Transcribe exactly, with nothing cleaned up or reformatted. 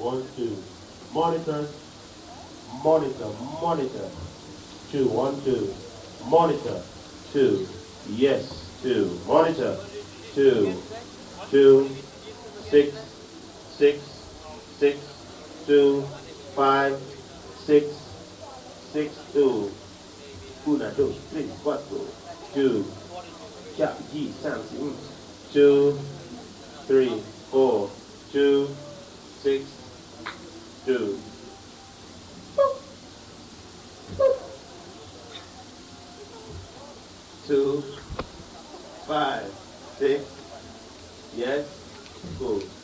One, two. Monitor, monitor, monitor. Two, one, two. Monitor, two. Yes, two. Monitor, two. Two, six, six, six, two, five, six, six, two. Una, dos, tres, cuatro. Two. G, something. Two, three, four, two, six, two. Two, five, six, yes, cool.